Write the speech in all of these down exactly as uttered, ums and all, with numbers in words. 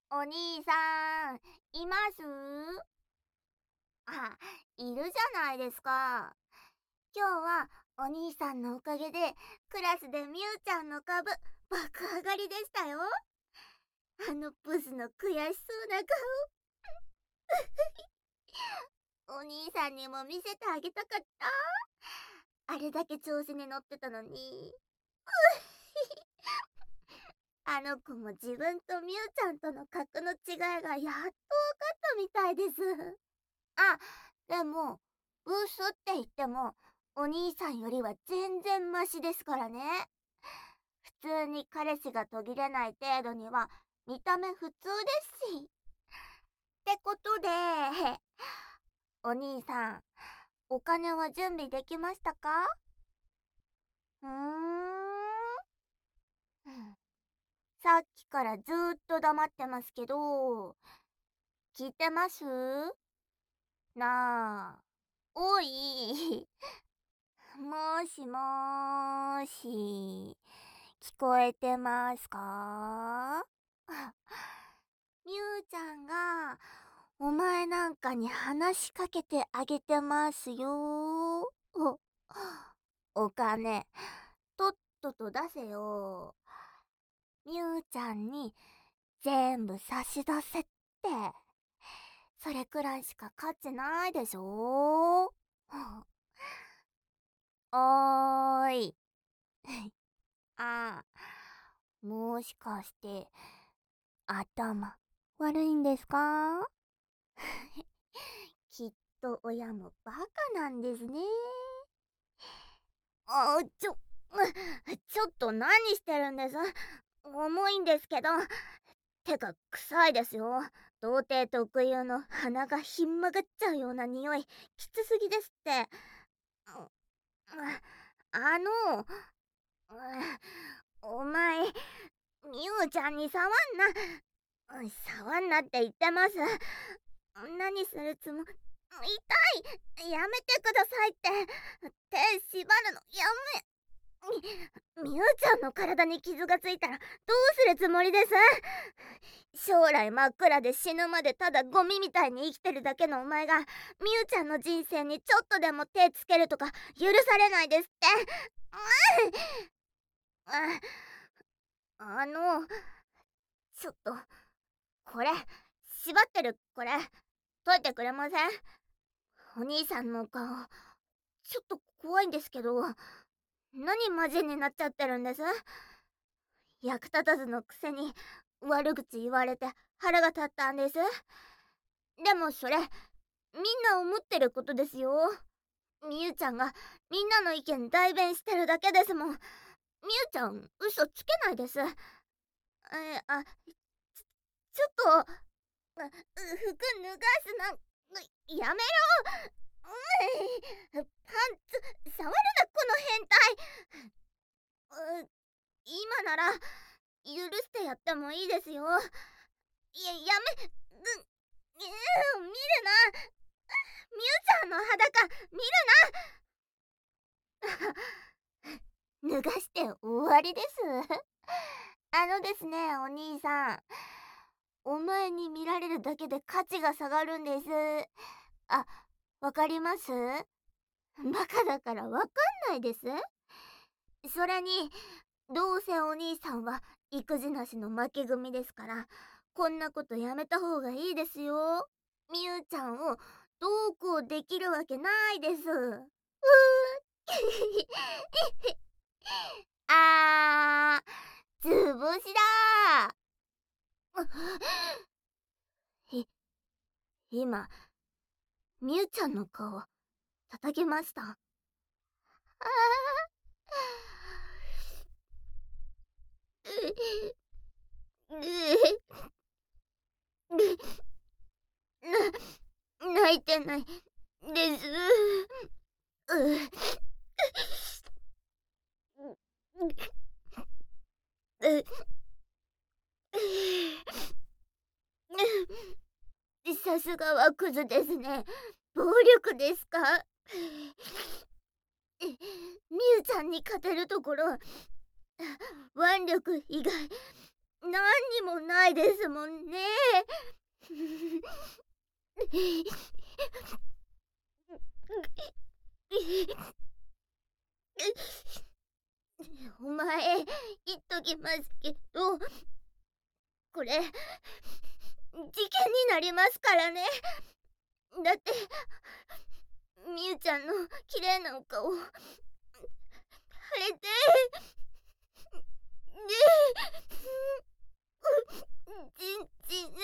お兄さん、います？あ、いるじゃないですか。今日はお兄さんのおかげでクラスでみゆちゃんの株爆上がりでしたよ。あのブスの悔しそうな顔。お兄さんにも見せてあげたかった。あれだけ調子に乗ってたのに。あの子も自分とみゆちゃんとの格の違いがやっと分かったみたいです。あ、でも、ブスって言っても、お兄さんよりは全然マシですからね。普通に彼氏が途切れない程度には、見た目普通ですし。ってことで、お兄さん、お金は準備できましたか？うーん。さっきからずーっと黙ってますけど、聞いてます？なあ、おい。もしもーし、聞こえてますか？みゆちゃんが、お前なんかに話しかけてあげてますよ。お、お金、とっとと出せよ。みゆちゃんに全部差し出せって。それくらいしか価値ないでしょ。おーい。あ、もしかして、頭、悪いんですか？きっと親もバカなんですね。あ、ちょ、ちょっと何してるんです？重いんですけど。てか、臭いですよ。童貞特有の鼻がひん曲がっちゃうような匂い、きつすぎですって。あの、お前、みゆちゃんに触んな。触んなって言ってます。何するつも、痛い、やめてくださいって。手縛るのやめ。みゆちゃんの体に傷がついたらどうするつもりです？将来真っ暗で死ぬまでただゴミみたいに生きてるだけのお前がみゆちゃんの人生にちょっとでも手つけるとか許されないですって。あの、ちょっと、これ、縛ってるこれ、解いてくれません？お兄さんの顔、ちょっと怖いんですけど、何マジになっちゃってるんです？役立たずのくせに悪口言われて腹が立ったんです。でもそれ、みんな思ってることですよ。みゆちゃんがみんなの意見代弁してるだけですもん。みゆちゃん、嘘つけないです。え、あ、ちょっと、服脱がすな、やめろ。パンツ、触るな、この変態。う、今なら、許してやってもいいですよ。や、やめ、う、見るな。みゆちゃんの裸、見るな。脱がして終わりです。あのですね、お兄さん。お前に見られるだけで価値が下がるんです。あ、わかります？バカだからわかんないです？それに、どうせお兄さんは育児なしの負け組ですから、こんなことやめた方がいいですよ。みゆちゃんをどうこうできるわけないです。うーあー、つぶしだー。い、今、みゆちゃんの顔、叩けました。あな、泣いてないです。さすがはクズですね。暴力ですか？みゆちゃんに勝てるところ腕力以外何にもないですもんね。 お前、言っときますけど、これ、事件になりますからね。だって、みゆちゃんの綺麗なお顔、腫れて、で、ちんちん、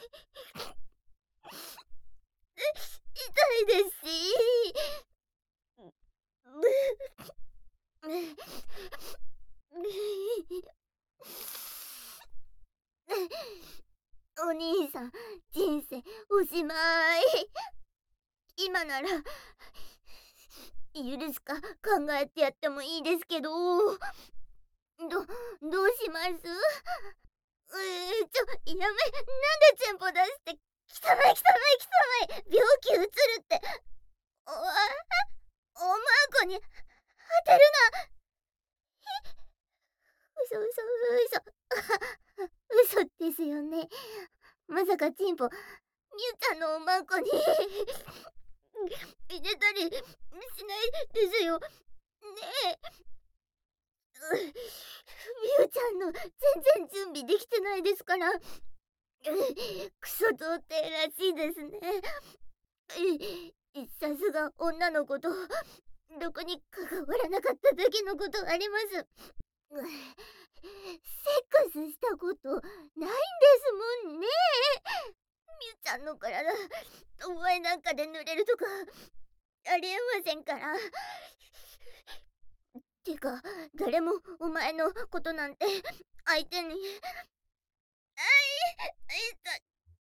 痛いですし、お兄さん、人生おしまい。今なら許すか考えてやってもいいですけど、どどうします？うーちょやめ、なんでチンポ出して、汚い汚い汚い、病気うつるって、おおまんこに当てるな。嘘嘘嘘嘘ですよね。まさかチンポみゆちゃんのおまんこに入れたりしないですよねえ。みゆちゃんの全然準備できてないですから。クソ童貞らしいですね。さすが女の子とどこに関わらなかっただけのことあります。セックスしたことないんですもんね。みゆちゃんの体お前なんかで濡れるとかありえませんから。てか誰もお前のことなんて相手にあいあいた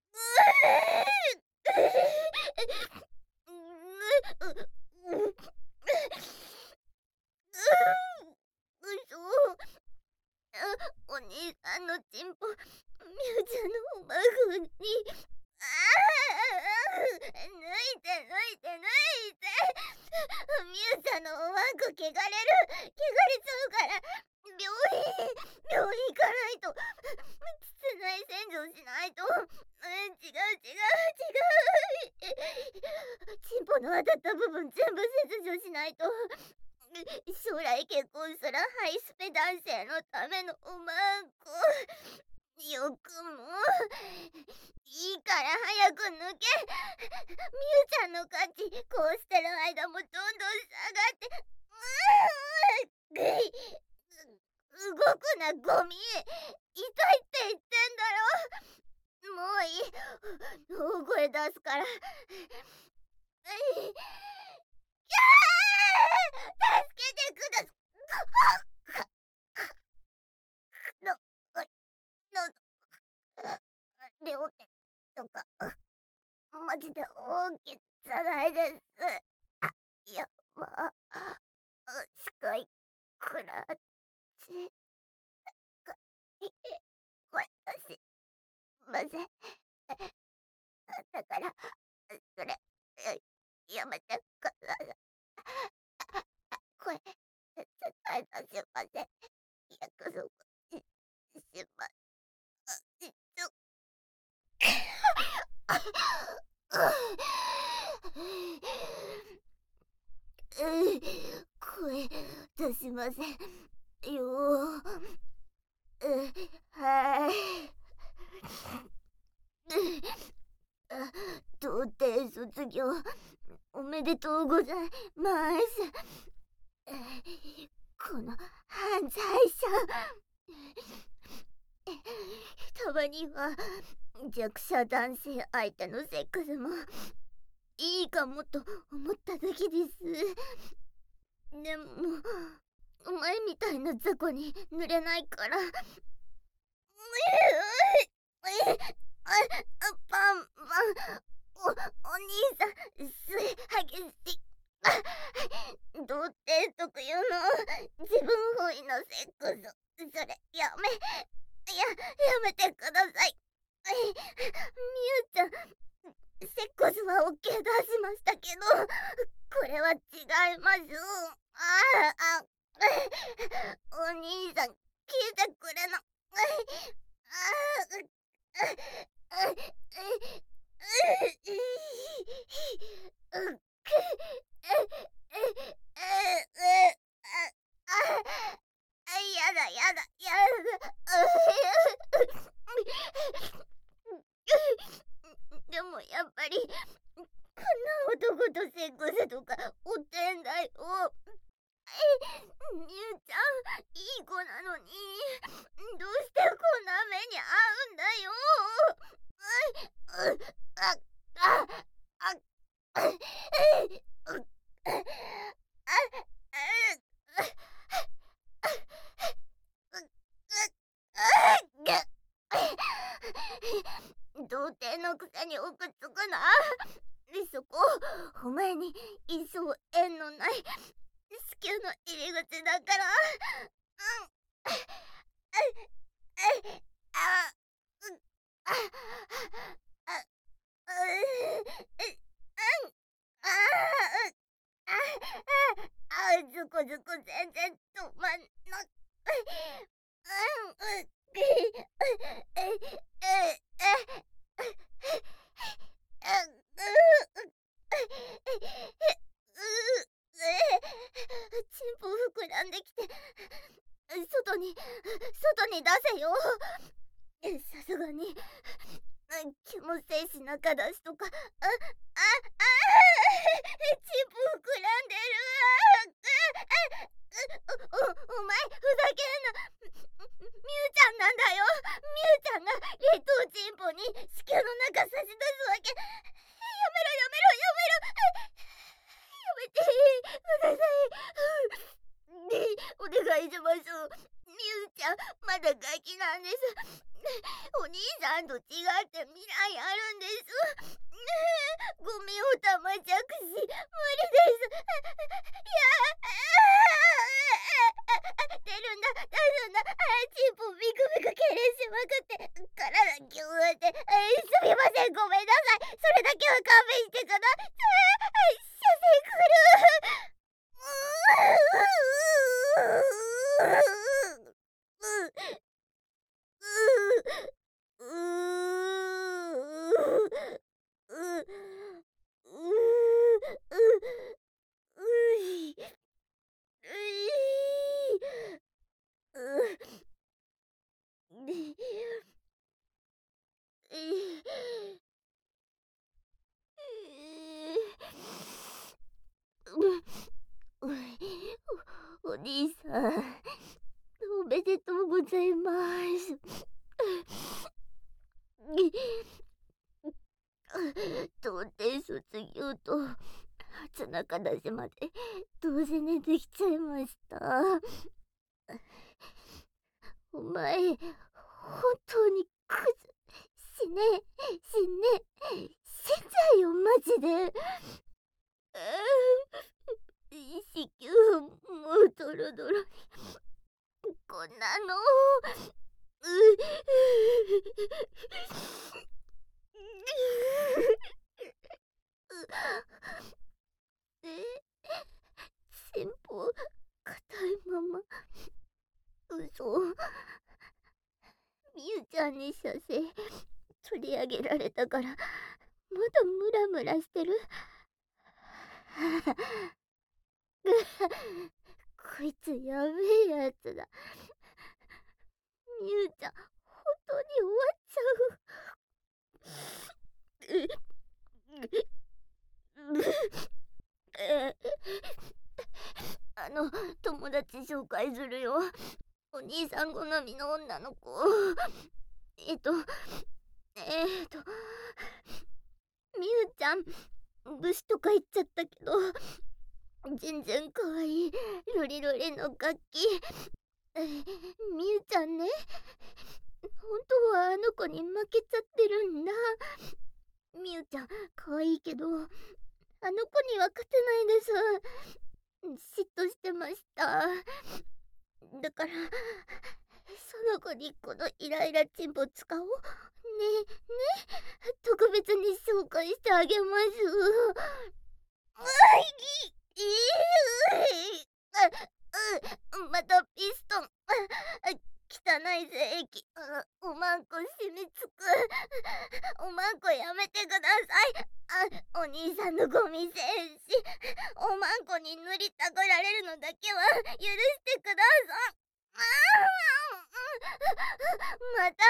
お兄さんのチンポみゆちゃんのおまぐにああ抜いて抜いて抜いてみゆちゃんのおまんこ汚れる汚れちゃうから病院病院行かないと室内洗浄しないと。違う違う違うチンポの当たった部分全部切除しないと。将来結婚するハイスペ男性のためのおまんこ。よくもいいから早く抜け。みゆちゃんの価値こうしてる間もどんどん下がってうう動くなゴミ。痛いって言ってんだろ。もういい、大声出すから。キャー助けてください。の、の、両手とか、マジで大きじゃないです。やば、視界くらち、か、私、ません。だから、それ、やめてください。これ、絶対出しません。約束し、します。ちょ、声出しませんよ。はい。童貞卒業おめでとうございます。この犯罪者、たまには弱者男性相手のセックスもいいかもと思っただけです。でもお前みたいな雑魚に濡れないから。パンパン、お、お兄さん、す激しい。童貞特有の自分本位のセックス、それやめ、や、やめてください。みゆちゃん、セックスは オーケー 出しましたけど、これは違います。ああ、お兄さん、聞いてくれな。ああ、 やだやだやだ。でもやっぱりこんな男とセックスとかおってんだよ。みゆちゃんいい子なのにどうしてこんな目に遭うんだよ。あああ童貞のくせに奥つくな。そこお前に一層縁のない子宮の入り口だから。ずこずこ全然止まんな。チンポ膨らんできて外に外に出せよ。さすがに気もせいし中出しとか。あああチンポ膨らんでる。おお前ふざけんな。みゆちゃんなんだよ。みゆちゃんが冷凍チンポに子宮の中差し出すわけ。やめろやめろやめろ。やめてください。ねお願いします。みゆちゃんまだガキなんです。お兄さんと違って未来あるんです。ゴミをたまじゃくし無理です。いや出るんだ出すんだ。チンポビクビクけれしまくって体ギューって。すみませんごめんなさい。それだけは勘弁してください。射精来る。お兄さんおめでとうございます。童貞卒業と初中出しまで同時にできちゃいました。お前本当にクズ。死ね死ね死んじゃうよマジで。子宮もうドロドロにこんなのえチンポ硬いまま。嘘。みゆちゃんに射精取り上げられたからまだムラムラしてる。こいつやべえやつだ。みゆちゃん本当に終わっちゃう。あの友達紹介するよ。お兄さん好みの女の子。えっとえっとみゆちゃん武士とか言っちゃったけど全然かわいいロリロリの楽器。えみゆちゃんね本当はあの子に負けちゃってるんだ。みゆちゃんかわいいけどあの子には勝てないです。嫉妬してました。だからその子にこのイライラチンポ使おうね。ね特別に紹介してあげます。ういいいまたピストン汚い精液、あ、おまんこ染みつく。おまんこやめてください。あ、お兄さんのゴミ精子、おまんこに塗りたくられるのだけは許してください。あーまた、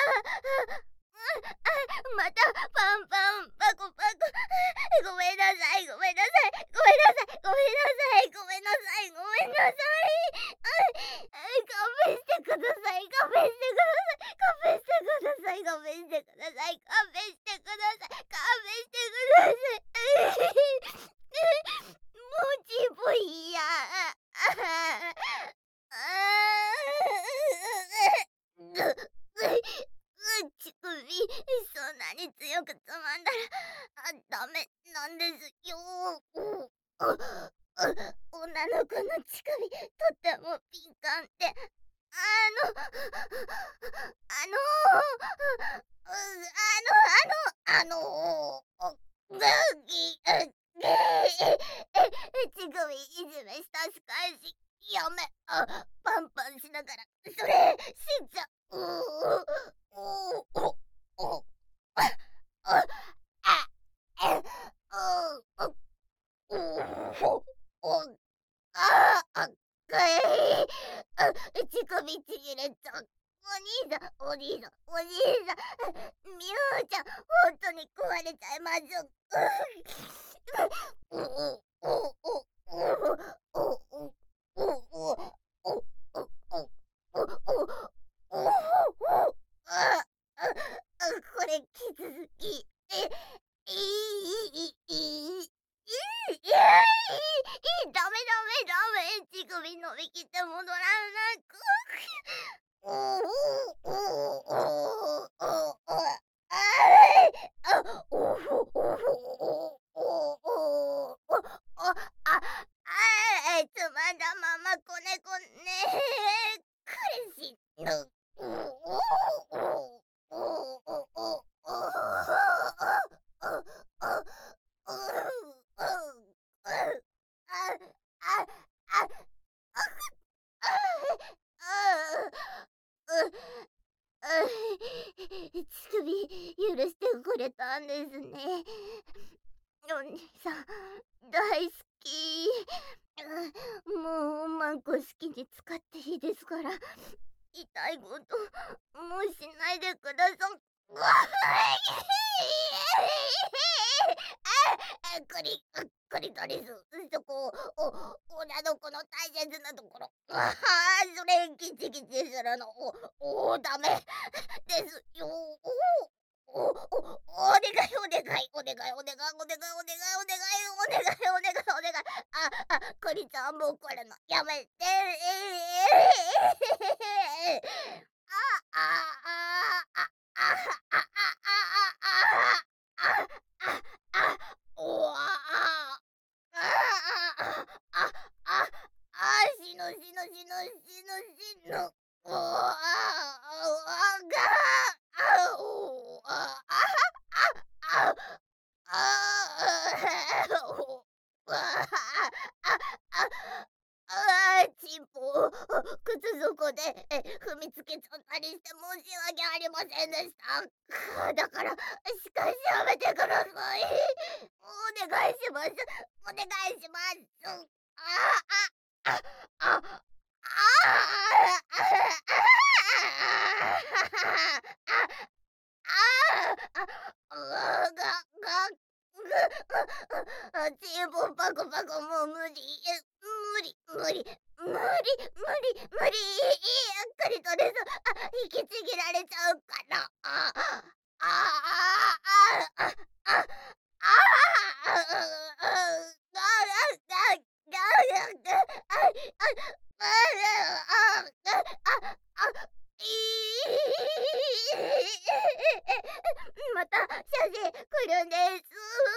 またパンパンパコパコ。ごめんなさい、ごめんなさい、ごめんなさい、ごめんなさい、ごめんなさい、ごめんなさい。あ、勘弁してください、勘弁してください、勘弁してください、勘弁してください、勘弁してください、勘弁してください。もうちぼいや。乳首、そんなに強くつまんだら、あ、ダメなんですよ。女の子の乳首、とっても敏感で、あの、あの、あの、あの、あの、ぐぎ、ぐ乳首いじめした仕返し、やめ、あ、パンパンしながら、それ、死んじゃう。おおおああああおおおああかいあ、乳首ちぎれちゃう。お兄さん、お兄さん、お兄さん、みゆちゃん、ほんとに壊れちゃいましょう。おおおおおおおおおおおおああ、これきつすぎ。え、いいいいいいいいやいいダメダメダメ。乳首伸びきって戻らなく。おおおおおおあいあおおおおおおああいつまんだままこねこね苦しいの。おおおおおお乳首許してくれたんですね。お兄さん大好き。もうおまんこ好きに使っていいですから、痛いこともうしないでください。あ、クリクリトリス、そこ、お女の子の大切なところ。ああ、それギチギチするの、おおダメですよ。おおおお願いお願いお願いお願いお願いお願いお願いお願いお願いお願い。ああ、クリちゃんもうこれのやめて。あああああああああああおわああああああ死ぬ死ぬ死ぬ死ぬ死ぬ。おああがあおああああおああああちんぽ靴底で踏みつけちゃったりして申し訳ありませんでした。だからしかしやめてください。お願いします。お願いします。ああああああチーボンパコパコもう無理無理無理無理無理無理クリトリス引きちぎられちゃうかな。ああああああまた写真来るんです。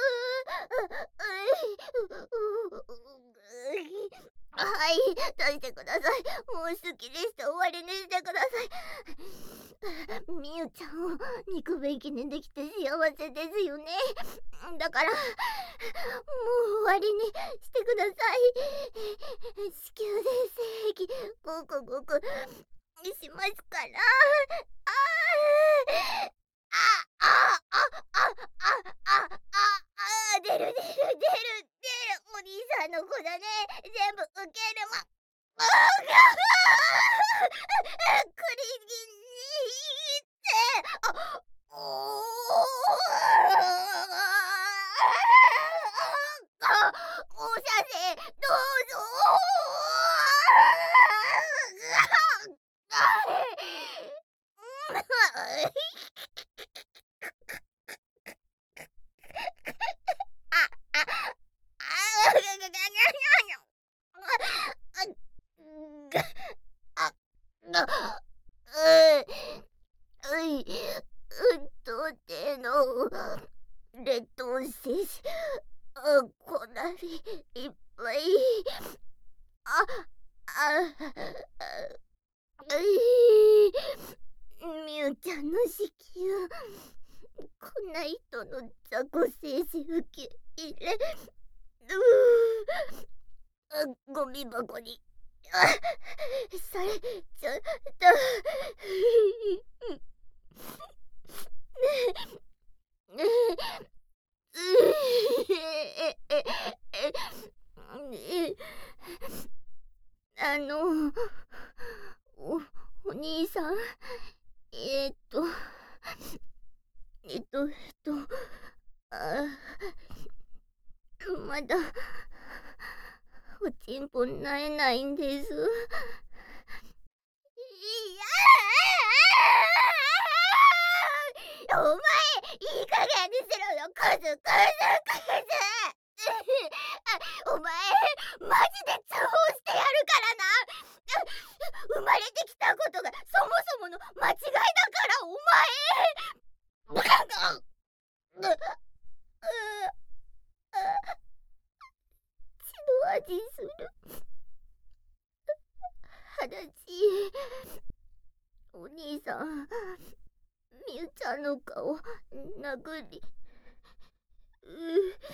はい、出してください。もうすっきりして終わりにしてください。みゆちゃんを肉べきにできて幸せですよね。だからもう終わりにしてください。子宮で精液ごくごくしますから。あーああああああああ出る出る出る出る。お兄さんの子だね。全部受けるま。あーがクリギニって。あおあお写生どうぞ。うい、うんとての劣等生あ、こんなにいっぱい。あ、あ、あいみゆちゃんの子宮、こんな人の雑魚精子受け入れ、うーあゴミ箱に。あ、それ、ちょっと、ねえ、え、え、え、あの、お、お兄さん、えーっと、えっと、えっと、あ、まだ、おちんぽなえないんです。いやお前、いい加減にしろよ、クズクズクズあ、お前、マジで通報してやるからな。生まれてきたことがそもそもの間違いだからお前。血の味する。話。お兄さん、みゆちゃんの顔殴りうう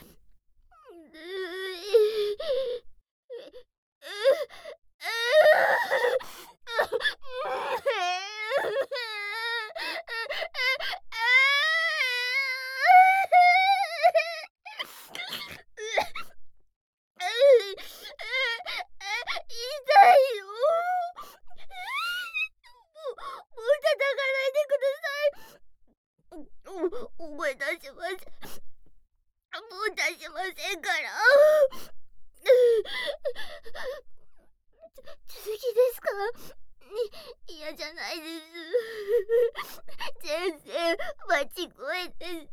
痛いよ。もう叩かないでください。お、覚え出します。もう出しませんから。続きですか？い嫌じゃないです。全然間違いです。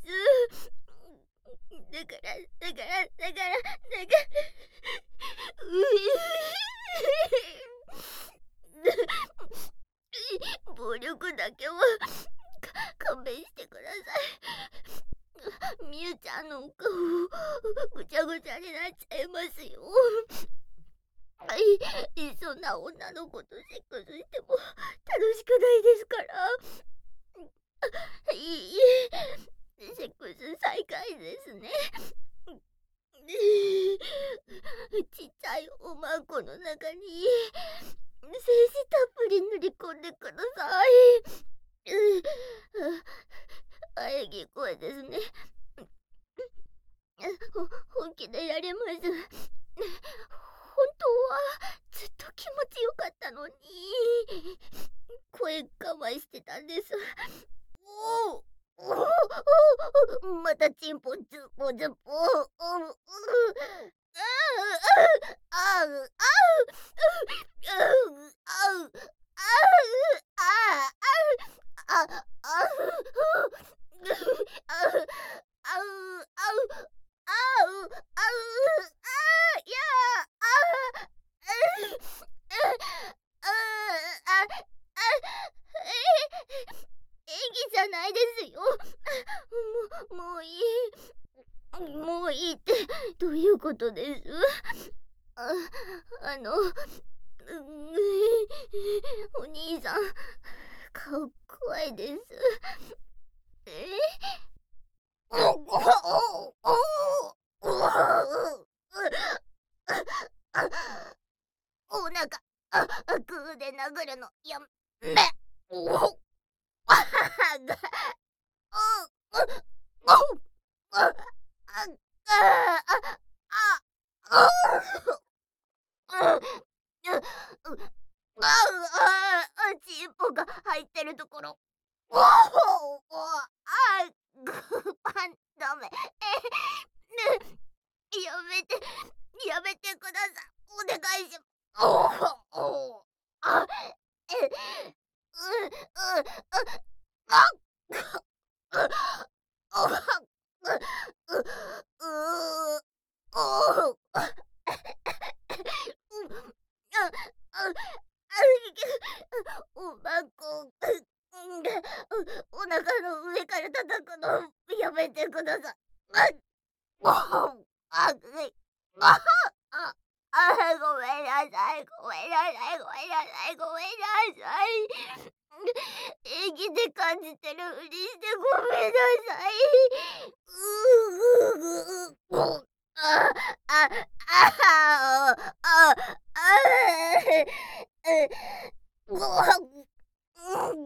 だからだからだからだからう暴力だけは勘弁してください。みゆちゃんのお顔ぐちゃぐちゃになっちゃいますよ。はい、そんな女の子とセックスしても楽しくないですから。いいえ、セックス再開ですね。ちっちゃいおまんこの中に精子たっぷり塗り込んでください。喘ぎ声ですね。ほ本気でやります。本当はずっと気持ちよかったのに声我慢してたんです。おおおまたチンポズポズポおうあうあうあうあうあうあああああうあうあうあうあいやあああ演技じゃないですよ。ももういいもういいってどういうことです？ああのお兄さん顔怖いです。えおおおお腹あグーで殴るのややあ、あ、あ、あ、あ、あ、あ、あ、チンポが入ってるところ。おお、あ、グーパンダメ。え、ね、やめて、やめてください。お願いします。おお、あ、え、う、う、あ、あ、あ、う、う、お、あ、あ、あ、おまこ、お腹の上から叩くのやめてください。あ、あ、あ、あ、あ、ごめんなさい、ごめんなさい、ごめんなさい、ごめんなさい。演技で感じてるふりしてごめんなさい。うううううあ、あ、あ、あ、あ、ご、うん、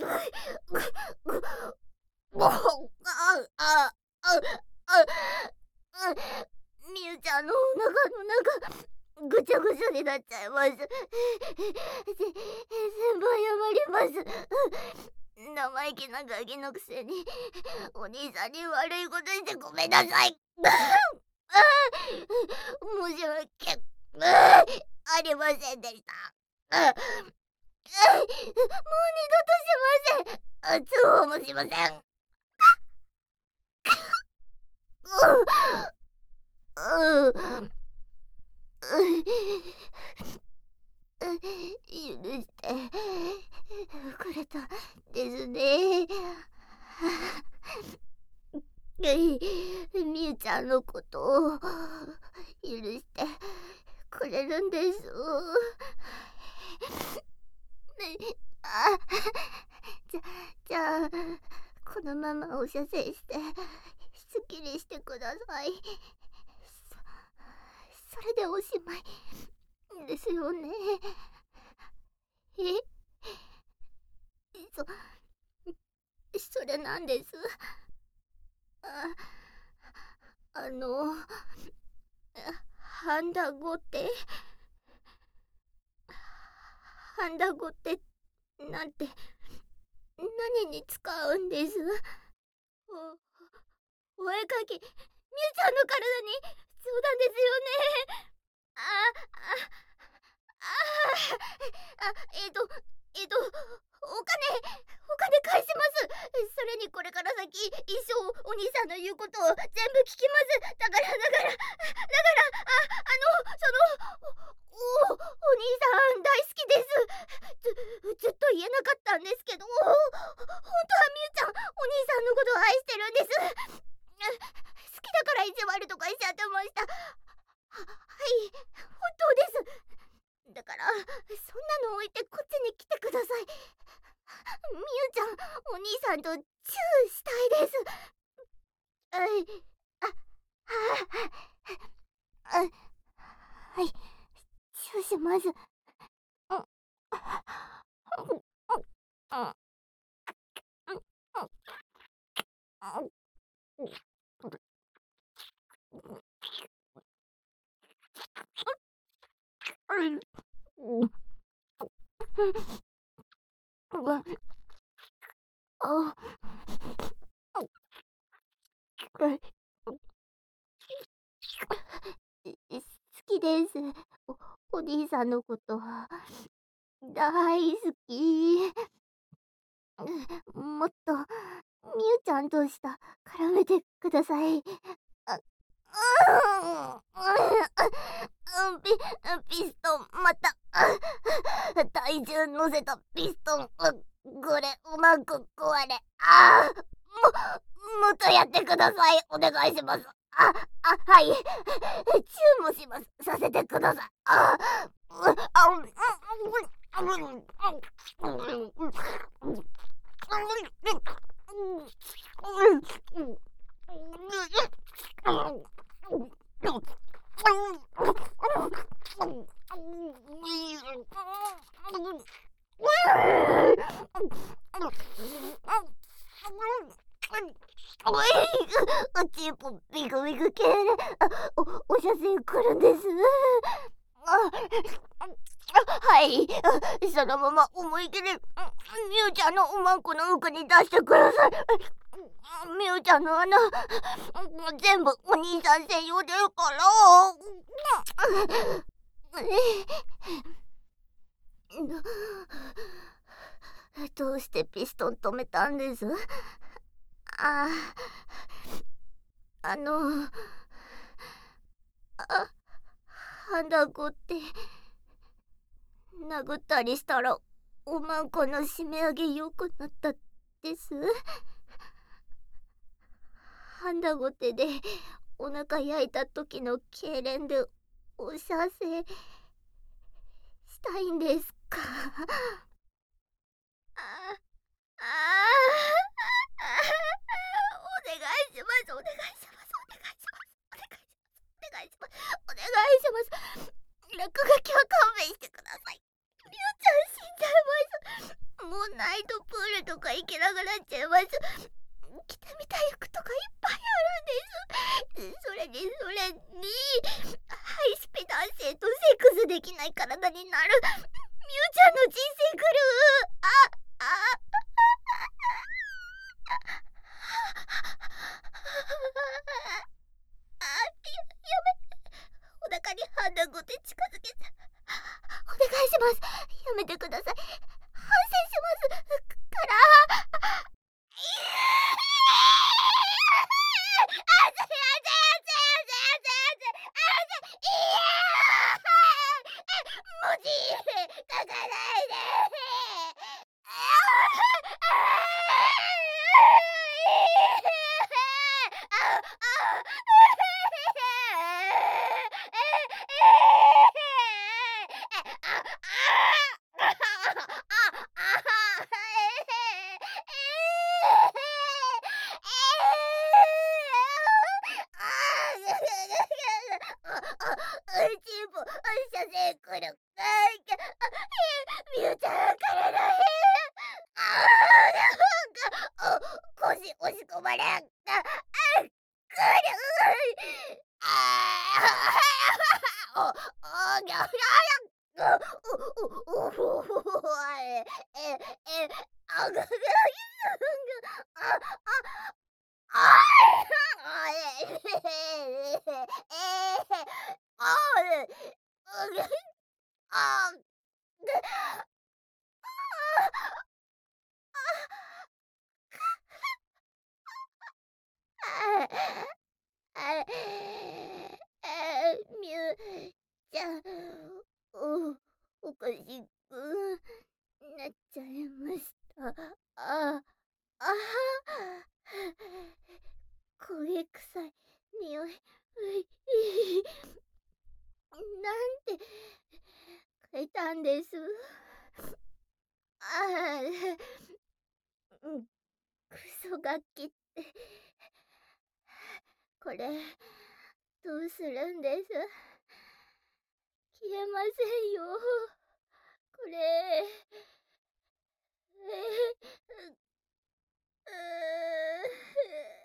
ご、あ、あ、あ、あ、みゆちゃんのお腹の中ぐちゃぐちゃになっちゃいます。せ、先輩謝ります。生意気なガキのくせにお兄さんに悪いことしてごめんなさい。申し訳ありませんでした。もう二度としません。通報もしません。う、う、許してくれたですね。みゆちゃんのことを許してくれるんです。あ、じゃ、じゃあこのままお射精してすっきりしてください。そ、それでおしまいですよね。え、そ、それなんです。あ、あの、ハンダゴってハンダゴってなんて何に使うんです？お、お絵かき、みゆちゃんの体にそうなんですよね。あ、あ、あ、あ、えっと、えっと、お金、お金返します。それにこれから先、一生お兄さんの言うことを全部聞きます。だから、だから、だから、あ、あの、その、お、お兄さん大好きです。ず、ずっと言えなかったんですけど、本当はみゆちゃん、お兄さんのことを愛してるんです。好きだから意地悪とかしちゃってました。は、はい、本当です。だからそんなの置いてこっちに来てください。みゆちゃん、お兄さんとチューしたいです。はい、あ、は、あ、はい、チューします。うん、あ、好きです。お、お兄さんのこと大好き。もっとみゆちゃんとした絡めてください。あ、うん、ピ、ピストン、また、体重乗せたピストン、これ、うまく壊れ、あー、も、もっとやってください。お願いします。あ、あ、はい。チューもします。させてください。あ、あ、 うちもビクビク系で、あ、お、お射精来るんです。あ、はい、そのまま思い切り、みゆちゃんのおまんこの奥に出してください。みゆちゃんの穴、全部お兄さん専用ですから。どうしてピストン止めたんです？あ、あの、あ、花子って殴ったりしたらおまんこの締め上げ良くなったです。ハンダゴテでお腹焼いた時の痙攣でお射精したいんですか？ああ、お願いします、お願いします、お願いします、お願いします、お願いします、お願いします。落書きは勘弁してください。りゅうちゃん死んじゃいます。もうナイトプールとか行けなくなっちゃいます。着てみたい服とかいっぱいあるんです。それにそれにハイスペ男性とセックスできない体になるみゆちゃんの人生狂う。あああ、や、やめ、お腹にハンダゴテ近づけて、お願いします。やめてください。反省しますから。文字書かないで。うちも射精来る。みゆちゃんからだへ。ああ、なんか、腰押し込まれん。あ、くる。ああ、お、おぎゃら。お、お、お、お、え、え、え、あぐぐ、あ、あ、あ、あ、え、え、え、あ、え、あ、あ、あ、あ、みゆちゃん、お、おかしくなっちゃいました。あ、あ、焦げ臭い匂い。うい、なんて書いたんです。ああ、うん、クソガキって。これ、どうするんです？消えませんよ。これ。えー、う、うー